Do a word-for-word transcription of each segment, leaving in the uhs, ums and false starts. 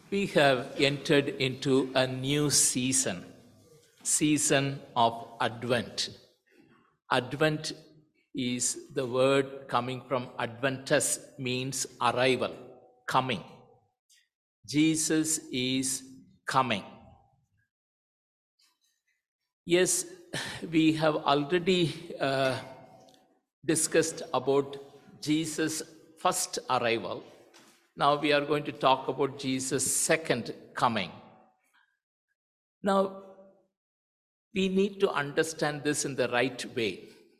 We have entered into a new season, season of Advent. Advent is the word coming from Adventus, means arrival, coming. Jesus is coming. Yes, we have already uh, discussed about Jesus' first arrival. Now we are going to talk about Jesus' second coming. Now, we need to understand this in the right way.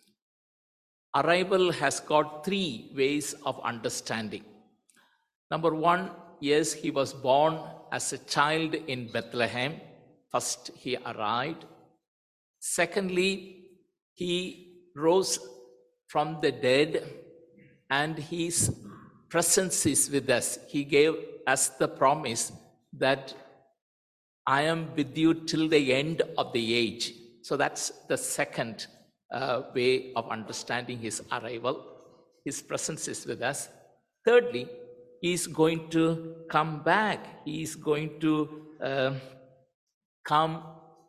Arrival has got three ways of understanding. Number one, yes, he was born as a child in Bethlehem. First, he arrived. Secondly, he rose from the dead and his presence is with us. He gave us the promise that I am with you till the end of the age. So that's the second uh, way of understanding his arrival. His presence is with us. Thirdly, he is going to come back. He is going to uh, come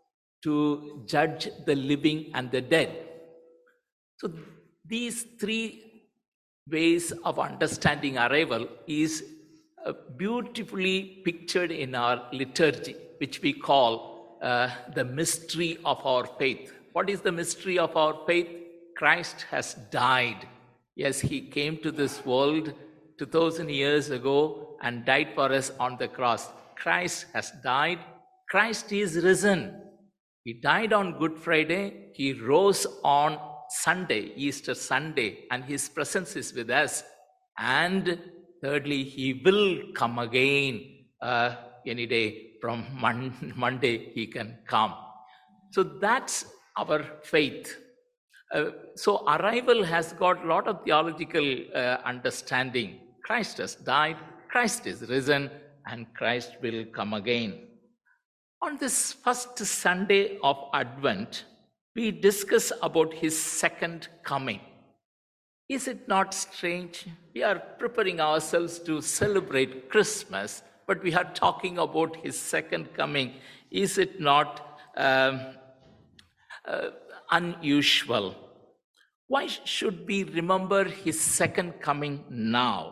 to judge the living and the dead. So these three ways of understanding arrival is uh, beautifully pictured in our liturgy, which we call uh, the mystery of our faith. What is the mystery of our faith? Christ has died. Yes, he came to this world two thousand years ago and died for us on the cross. Christ has died. Christ is risen. He died on Good Friday. He rose on Sunday, Easter Sunday, and his presence is with us. And thirdly, he will come again uh, any day. From mon- Monday, he can come. So that's our faith. Uh, so arrival has got a lot of theological uh, understanding. Christ has died, Christ is risen, and Christ will come again. On this first Sunday of Advent, we discuss about his second coming. Is it not strange? We are preparing ourselves to celebrate Christmas, but we are talking about his second coming. Is it not um, uh, unusual? Why should we remember his second coming now?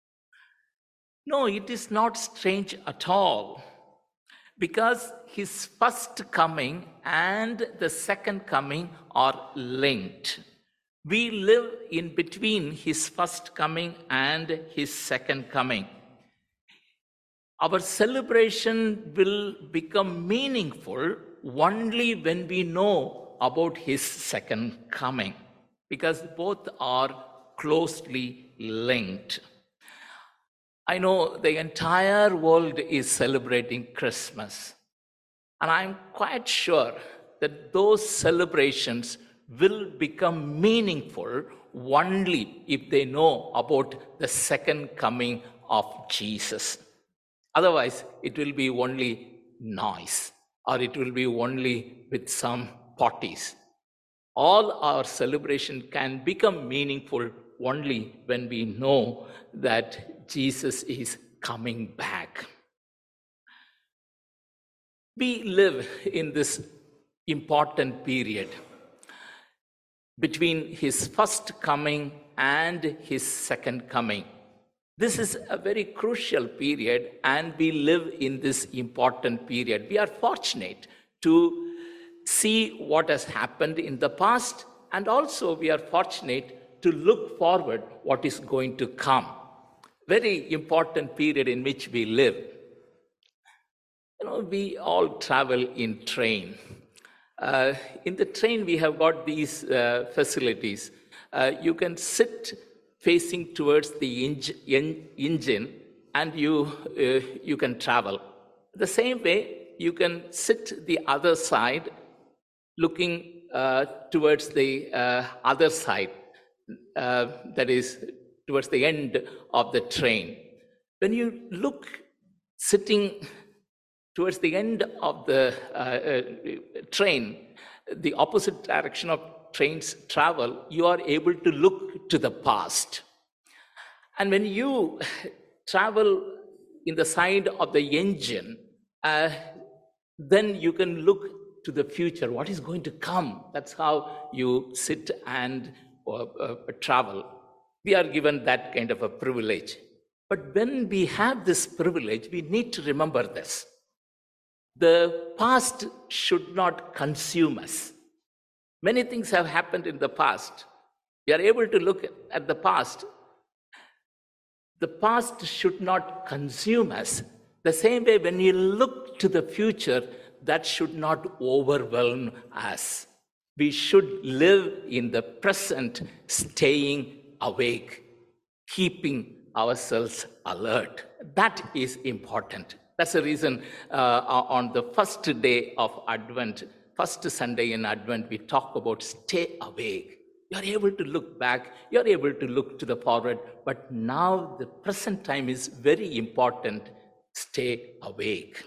No, it is not strange at all, because his first coming and the second coming are linked. We live in between his first coming and his second coming. Our celebration will become meaningful only when we know about his second coming, because both are closely linked. I know the entire world is celebrating Christmas, and I'm quite sure that those celebrations will become meaningful only if they know about the second coming of Jesus. Otherwise, it will be only noise, or it will be only with some parties. All our celebration can become meaningful only when we know that Jesus is coming back. We live in this important period between his first coming and his second coming. This is a very crucial period, and we live in this important period. We are fortunate to see what has happened in the past, and also we are fortunate to look forward what is going to come. Very important period in which we live. You know, we all travel in train. Uh, in the train, we have got these uh, facilities. Uh, you can sit facing towards the eng- engine, and you, uh, you can travel. The same way, you can sit the other side, looking uh, towards the uh, other side, uh, that is, towards the end of the train. When you look sitting towards the end of the uh, uh, train, the opposite direction of trains travel, you are able to look to the past. And when you travel in the side of the engine, uh, then you can look to the future, what is going to come. That's how you sit and uh, uh, travel. We are given that kind of a privilege. But when we have this privilege, we need to remember this. The past should not consume us. Many things have happened in the past. We are able to look at the past. The past should not consume us. The same way, when you look to the future, that should not overwhelm us. We should live in the present, staying awake, keeping ourselves alert. That is important. That's the reason uh, on the first day of Advent, first Sunday in Advent, we talk about stay awake. You're able to look back, you're able to look to the forward, but now the present time is very important. Stay awake.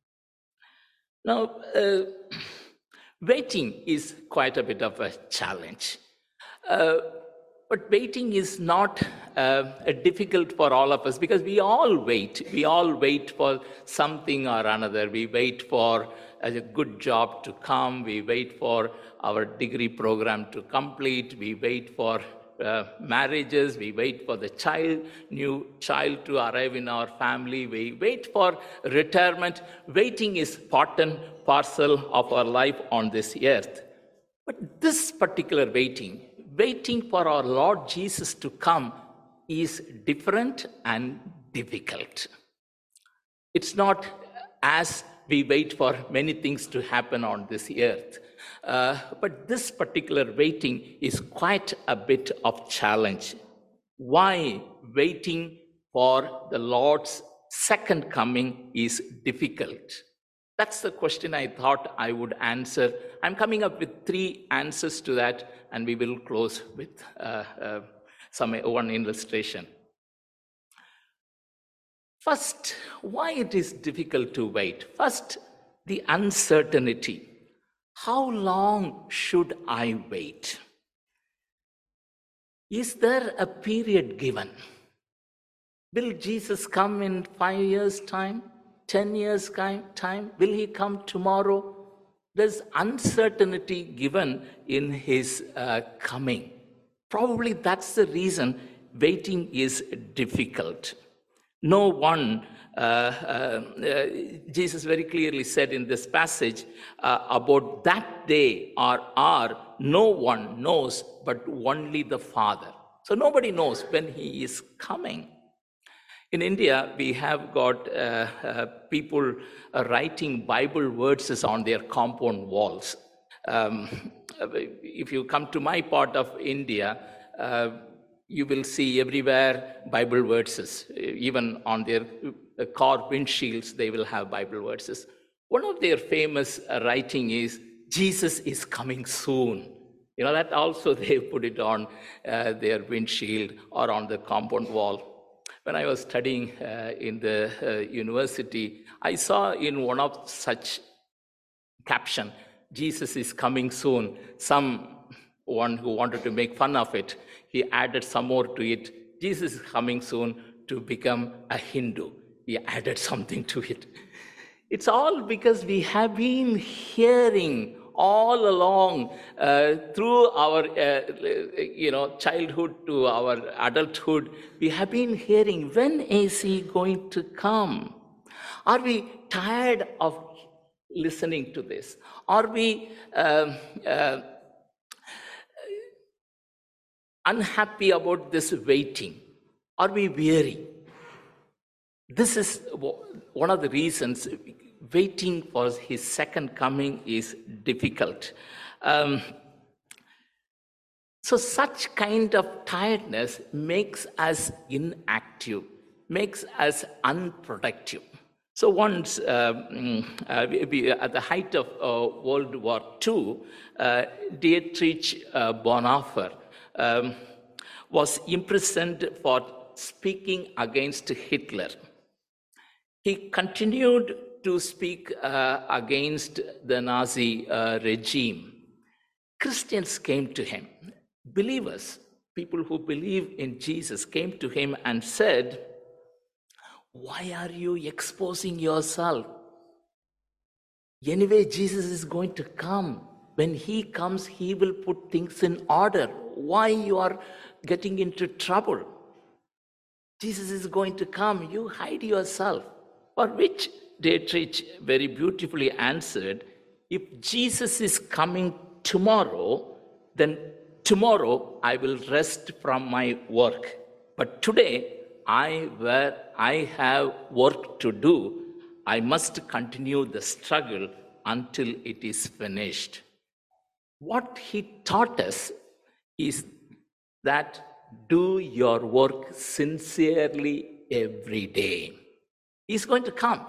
Now, uh, waiting is quite a bit of a challenge. Uh, but waiting is not uh, difficult for all of us because we all wait. We all wait for something or another. We wait for a good job to come. We wait for our degree program to complete. We wait for uh, marriages. We wait for the child, new child to arrive in our family. We wait for retirement. Waiting is part and parcel of our life on this earth. But this particular waiting, waiting for our Lord Jesus to come, is different and difficult. It's not as we wait for many things to happen on this earth. Uh, but this particular waiting is quite a bit of challenge. Why waiting for the Lord's second coming is difficult? That's the question I thought I would answer. I'm coming up with three answers to that, and we will close with uh, uh, some one illustration. First, why it is difficult to wait? First, the uncertainty. How long should I wait? Is there a period given? Will Jesus come in five years' time? Ten years' time? Will he come tomorrow? There's uncertainty given in his uh, coming. Probably that's the reason waiting is difficult. No one, uh, uh, uh, Jesus very clearly said in this passage uh, about that day or hour, no one knows but only the Father. So nobody knows when he is coming. In India, we have got uh, uh, people uh, writing Bible verses on their compound walls. Um, if you come to my part of India, uh, you will see everywhere Bible verses. Even on their car windshields, they will have Bible verses. One of their famous writing is, Jesus is coming soon. You know, that also they put it on uh, their windshield or on the compound wall. When I was studying uh, in the uh, university, I saw in one of such caption, Jesus is coming soon. Someone who wanted to make fun of it, he added some more to it. Jesus is coming soon to become a Hindu. He added something to it. It's all because we have been hearing all along uh, through our uh, you know childhood to our adulthood, we have been hearing, when is he going to come? Are we tired of listening to this? Are we uh, uh, unhappy about this waiting? Are we weary? This is one of the reasons waiting for his second coming is difficult. Um, so such kind of tiredness makes us inactive, makes us unproductive. So once, um, uh, we, we, at the height of uh, World War Two, uh, Dietrich uh, Bonhoeffer um, was imprisoned for speaking against Hitler. He continued to speak uh, against the Nazi uh, regime. Christians came to him. Believers, people who believe in Jesus, came to him and said, Why are you exposing yourself? Anyway, Jesus is going to come. When he comes, he will put things in order. Why you are getting into trouble? Jesus is going to come. You hide yourself. For which Dietrich very beautifully answered, if Jesus is coming tomorrow, then tomorrow I will rest from my work. But today, I, where I have work to do, I must continue the struggle until it is finished. What he taught us is that do your work sincerely every day. He's going to come.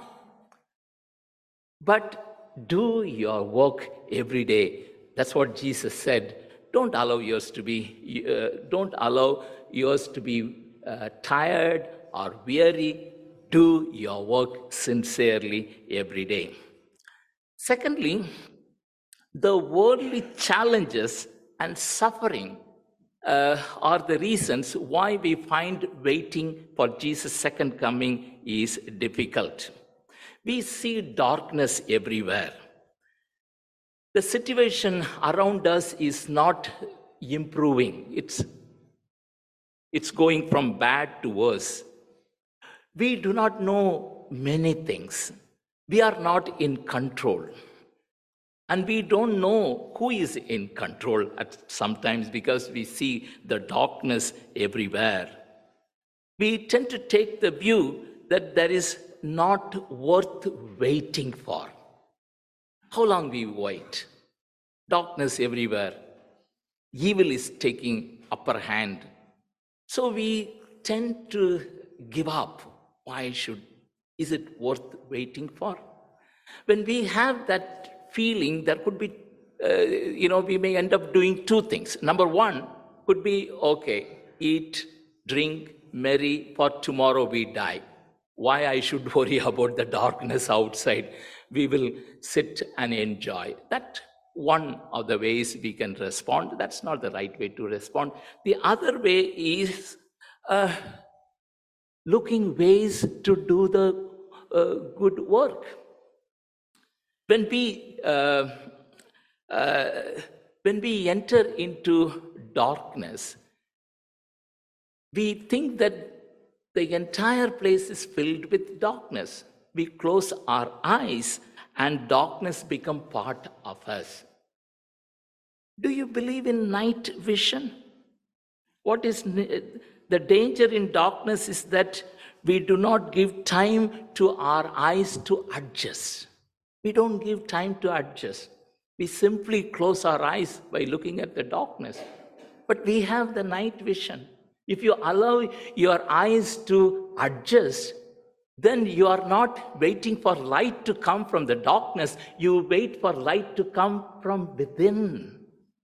But do your work every day. That's what Jesus said. Don't allow yours to be, uh, don't allow yours to be uh, tired or weary. Do your work sincerely every day. Secondly, the worldly challenges and suffering uh, are the reasons why we find waiting for Jesus' second coming is difficult. We see darkness everywhere. The situation around us is not improving. It's, it's going from bad to worse. We do not know many things. We are not in control. And we don't know who is in control at sometimes because we see the darkness everywhere. We tend to take the view that there is not worth waiting for. How long we wait? Darkness everywhere. Evil is taking upper hand. So we tend to give up. Why should, is it worth waiting for? When we have that feeling, there could be, uh, you know, we may end up doing two things. Number one could be, okay, eat, drink, marry, for tomorrow we die. Why I should worry about the darkness outside? We will sit and enjoy. That one of the ways we can respond. That's not the right way to respond. The other way is uh, looking ways to do the uh, good work. When we uh, uh, when we enter into darkness, we think that the entire place is filled with darkness. We close our eyes and darkness becomes part of us. Do you believe in night vision? What is the danger in darkness is that we do not give time to our eyes to adjust. We don't give time to adjust. We simply close our eyes by looking at the darkness. But we have the night vision. If you allow your eyes to adjust, then you are not waiting for light to come from the darkness. You wait for light to come from within.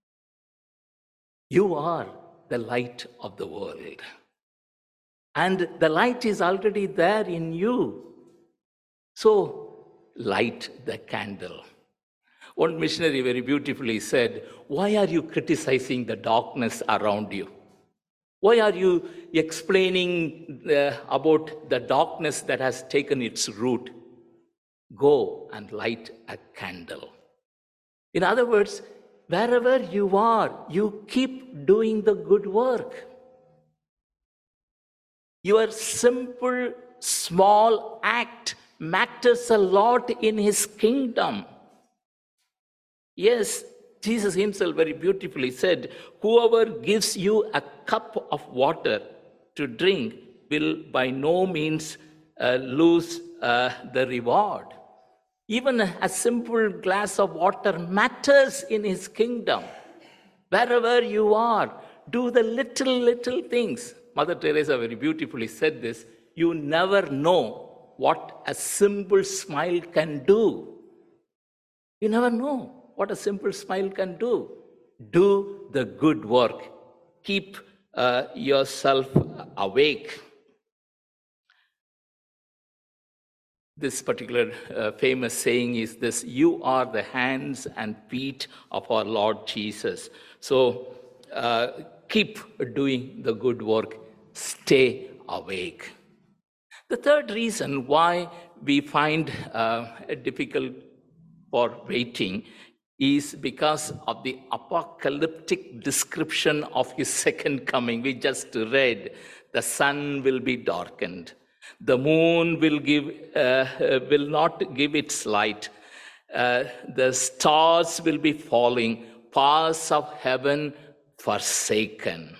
You are the light of the world. And the light is already there in you. So, light the candle. One missionary very beautifully said, why are you criticizing the darkness around you? Why are you explaining uh, about the darkness that has taken its root? Go and light a candle. In other words, wherever you are, you keep doing the good work. Your simple, small act matters a lot in His kingdom. Yes, Jesus Himself very beautifully said, whoever gives you a cup of water to drink will by no means uh, lose uh, the reward. Even a simple glass of water matters in His kingdom. Wherever you are, do the little, little things. Mother Teresa very beautifully said this, you never know what a simple smile can do. You never know what a simple smile can do. Do the good work. Keep uh, yourself awake. This particular uh, famous saying is this, you are the hands and feet of our Lord Jesus. So uh, keep doing the good work. Stay awake. The third reason why we find uh, it difficult for waiting is because of the apocalyptic description of his second coming. We just read, the sun will be darkened, the moon will give uh, will not give its light, uh, the stars will be falling, powers of heaven forsaken.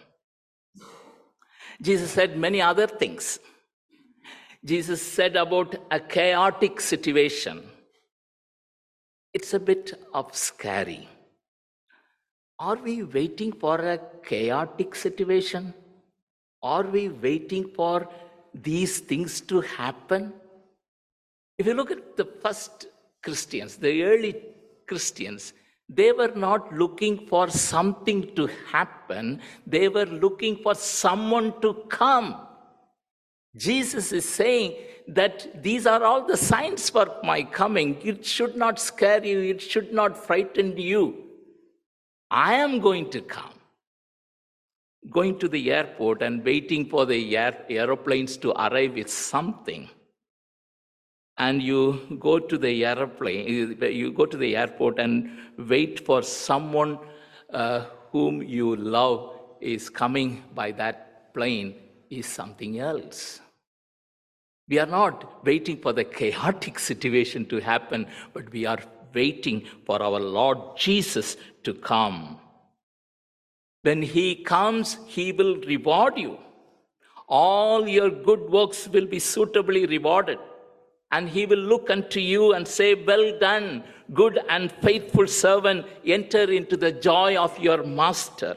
Jesus said many other things. Jesus said about a chaotic situation. It's a bit of scary. Are we waiting for a chaotic situation? Are we waiting for these things to happen? If you look at the first Christians, the early Christians, they were not looking for something to happen. They were looking for someone to come. Jesus is saying that these are all the signs for my coming. It should not scare you. It should not frighten you. I am going to come. Going to the airport and waiting for the air, aeroplanes to arrive with something. And you go to the airplane, you go to the airport and wait for someone uh, whom you love is coming by that plane is something else. We are not waiting for the chaotic situation to happen, but we are waiting for our Lord Jesus to come. When he comes, he will reward you. All your good works will be suitably rewarded. And he will look unto you and say, well done, good and faithful servant, enter into the joy of your master.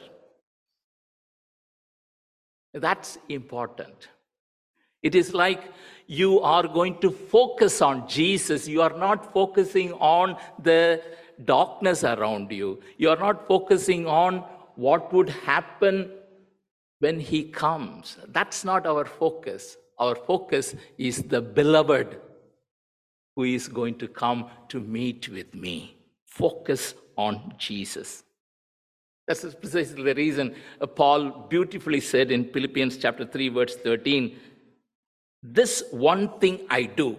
That's important. It is like you are going to focus on Jesus. You are not focusing on the darkness around you. You are not focusing on what would happen when he comes. That's not our focus. Our focus is the beloved who is going to come to meet with me. Focus on Jesus. That's precisely the reason Paul beautifully said in Philippians chapter three, verse thirteen, this one thing I do,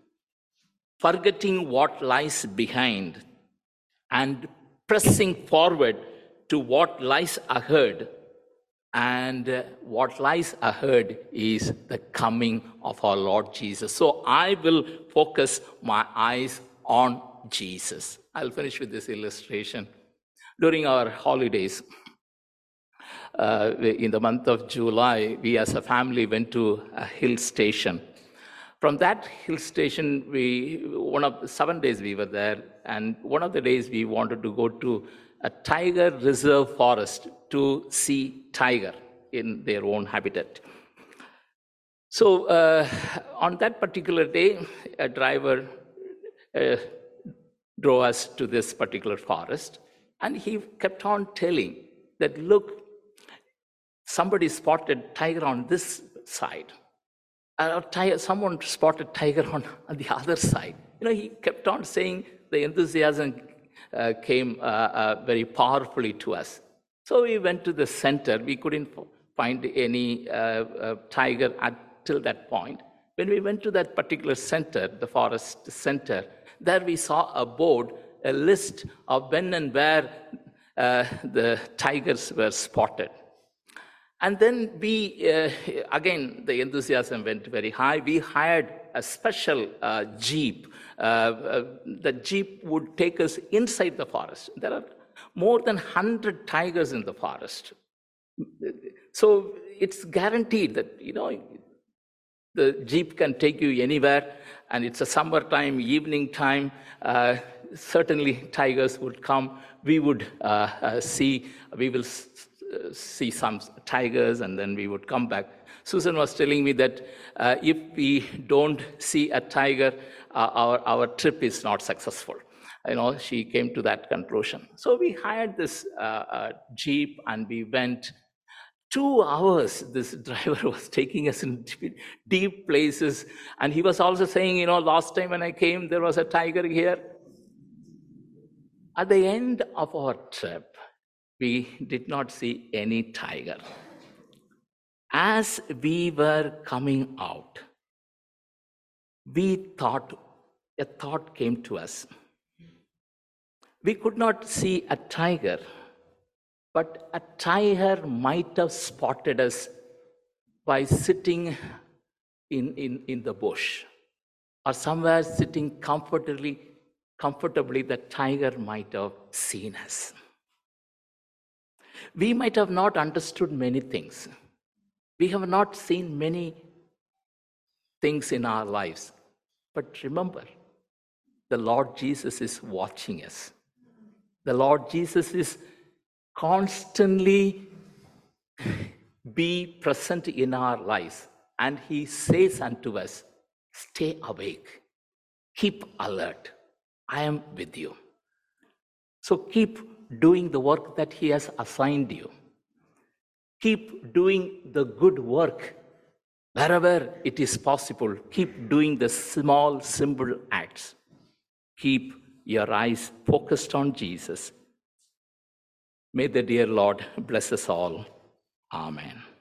forgetting what lies behind and pressing forward to what lies ahead. And what lies ahead is the coming of our Lord Jesus. So I will focus my eyes on Jesus. I'll finish with this illustration. During our holidays, uh, in the month of July, we as a family went to a hill station. From that hill station, we one of the seven days we were there, and one of the days we wanted to go to a tiger reserve forest to see tiger in their own habitat. So uh, on that particular day, a driver uh, drove us to this particular forest, and he kept on telling that, look, somebody spotted tiger on this side. Uh, tiger, someone spotted tiger on, on the other side. You know, he kept on saying the enthusiasm uh, came uh, uh, very powerfully to us. So we went to the center. We couldn't find any uh, uh, tiger until that point. When we went to that particular center, the forest center, there we saw a board, a list of when and where uh, the tigers were spotted. And then we, uh, again, the enthusiasm went very high. We hired a special uh, jeep. Uh, uh, the jeep would take us inside the forest. There are more than one hundred tigers in the forest. So it's guaranteed that, you know, the jeep can take you anywhere, and it's a summertime, evening time. Uh, certainly tigers would come. We would uh, uh, see, we will s- see some tigers, and then we would come back. Susan was telling me that uh, if we don't see a tiger, uh, our, our trip is not successful. You know, she came to that conclusion. So we hired this uh, uh, jeep, and we went. Two hours this driver was taking us in deep, deep places, and he was also saying, you know, last time when I came, there was a tiger here. At the end of our trip, we did not see any tiger. As we were coming out, we thought, a thought came to us. We could not see a tiger, but a tiger might have spotted us by sitting in, in, in the bush or somewhere sitting comfortably, comfortably, the tiger might have seen us. We might have not understood many things. We have not seen many things in our lives. But remember, the Lord Jesus is watching us. The Lord Jesus is constantly be present in our lives. And he says unto us, stay awake, keep alert. I am with you. So keep doing the work that he has assigned you. Keep doing the good work wherever it is possible. Keep doing the small, simple acts. Keep your eyes focused on Jesus. May the dear Lord bless us all. Amen.